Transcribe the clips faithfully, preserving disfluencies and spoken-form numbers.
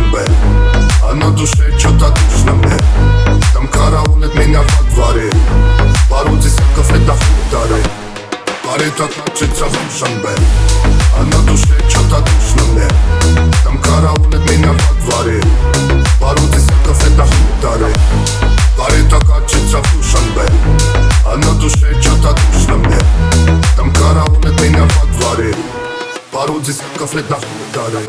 Душанбе, а на душе что-то душно мне. Там караулят меня во дворе, пару десятков лет до хуторы. Корыто качется в Душанбе, а на душе что-то душно мне. Там караулят меня во дворе, пару десятков лет до хуторы. Корыто качется в Душанбе, а на душе что-то душно мне. Там караулят меня во дворе, пару десятков лет до хуторы.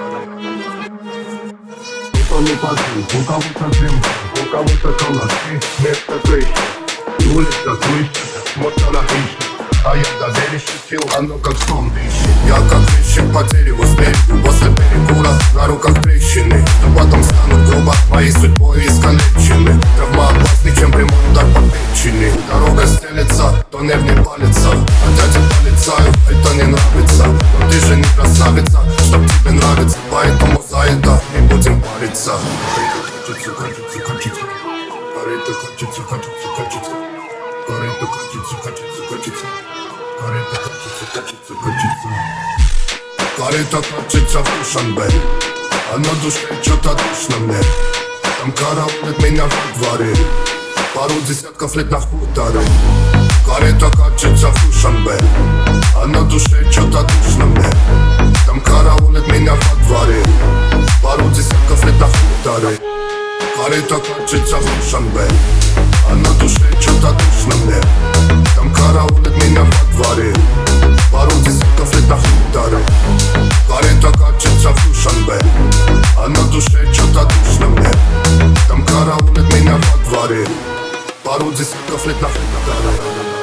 Никто не подвиг, у кого-то дымка, у кого-то калаши, место прыщи. Улица слышит, мотора ищет, а я до двери шутил, оно как сон дышит. Я как трещин по дереву спереду, после перекура на руках трещины, что потом станут грубо моей судьбой искалечены. Травма опаснее, чем прямой удар по печени. Дорога стелется, то нерв не палится, а дядя полицаю это не нравится. Но ты же не красавица, чтоб тебе нравится, поэтому за это не будем париться. Корыто катится, катится, корыто катится, катится, катится, корыто катится, катится, катится, корыто катится, катится, катится. Корыто катится в Душанбе, а на душе что-то душно мне. Там караулят меня во дворе, пару десятков лет до хуторы. Корыто катится в Душанбе, а на душе что-то душно мне. Там караулят меня во дворе, пару десятков лет до хуторы. Корыто катится в Душанбе, а на душе что-то душно мне. Там караулят меня во дворе, пару десятков лет до хуторы. Корыто катится в Душанбе, а на душе что-то душно мне. Там караулят меня во дворе, пару десятков лет до хуторы.